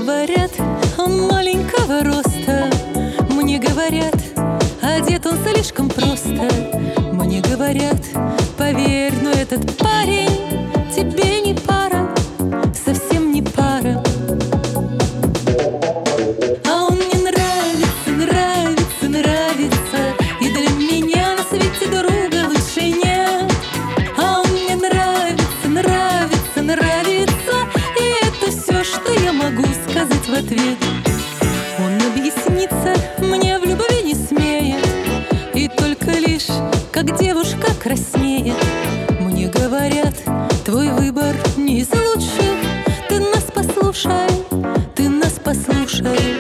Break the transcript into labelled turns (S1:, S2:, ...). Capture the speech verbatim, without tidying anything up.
S1: говорят, он маленького роста. Мне говорят, одет он слишком просто. Мне говорят, поверь, но этот парень тебе не пара, совсем не пара. А он мне нравится, нравится, нравится, и для меня на свете друга лучше нет. А он мне нравится, нравится, нравится, и это все, что я могу сказать в ответ. Он объяснится мне в любви не смеет, и только лишь, как девушка краснеет. Мне говорят, твой выбор не из лучших, ты нас послушай, ты нас послушай.